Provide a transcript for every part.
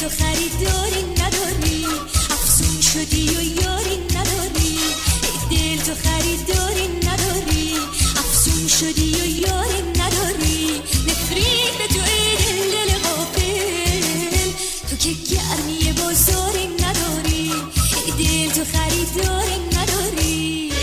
تو خریداری نداری، افسون شدی و یاری نداری. ای دل تو خریداری نداری، افسون شدی و یاری نداری. نفرین به تو ای دل غافل، تو که گرمی بازاری نداری. ای دل تو خریداری نداری.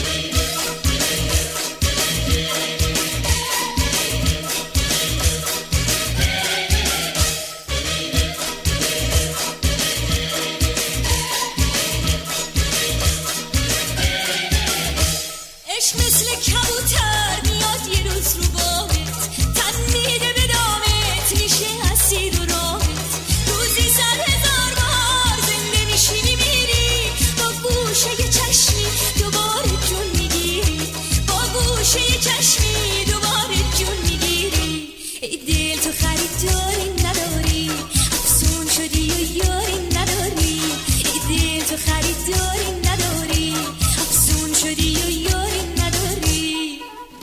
مثل کبوتر میاد یه روز رو بامت، تن میده به دامت، میشه اسیر و رامت. روزی 100,000 بار زنده میشی میمیری، با گوشه یه چشمی دوباره جون میگیری. با گوشه یه چشمی دوباره جون میگیری. ای دل تو خریداری نداری، افسون شدی و یاری نداری. ای دل تو خریداری نداری، افسون شدی و یاری نداری.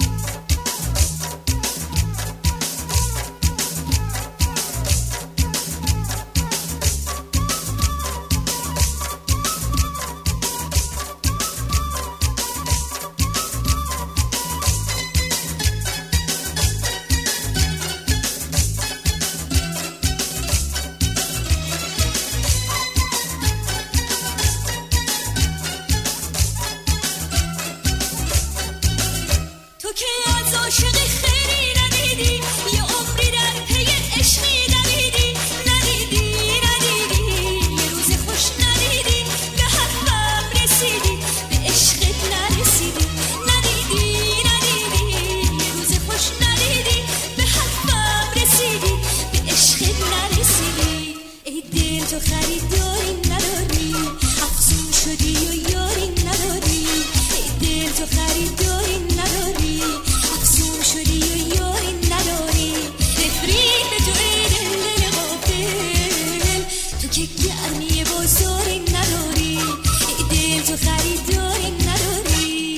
تو که از عاشقی خیلی ندیدی، یه عمری در پی عشقی دویدی. ندیدی یه روز خوش ندیدی، به حرفم رسیدی به عشقت نرسیدی. ندیدی یه روز خوش ندیدی، به حرفم رسیدی به عشقت نرسیدی. ای دل تو خریداری نداری، افسون شدی و یاری نداری. ای دل تو خریداری نداری، افسون شدی و یاری نداری. نفرین به تو ای دل غافل، تو که گرمی بازاری نداری. ای دل تو خریداری نداری.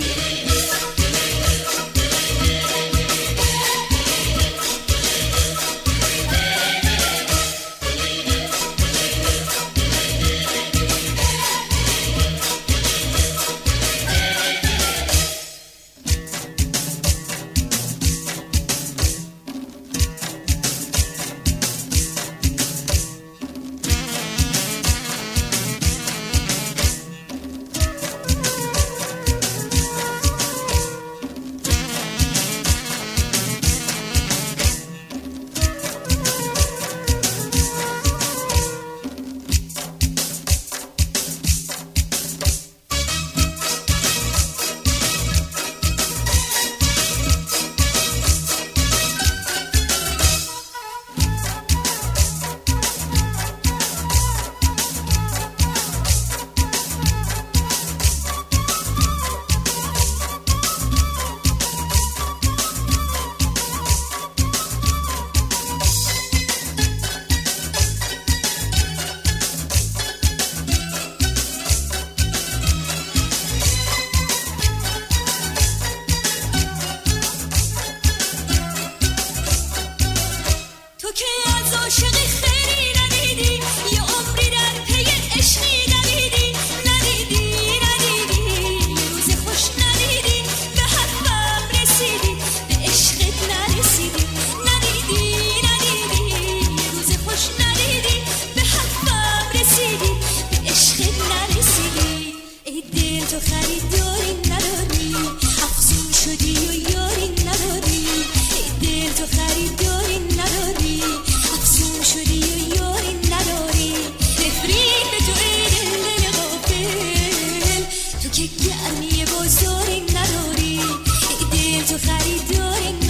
تو که از عاشقی خیلی ندیدی، یه عمری در پی عشقی دویدی. ندیدی یه روز خوش ندیدی، به حرفم رسیدی به عشقت نرسیدی. ندیدی یه روز خوش ندیدی، به حرفم رسیدی به عشقت نرسیدی. ای دل تو خریداری نداری، افسون شدی و یاری نداری. ای دل تو خریداری نداری، افسون شدی و یاری نداری. نفرین به تو ای دل غافل، تو که گرمی بازاری نداری. ای دل تو خریداری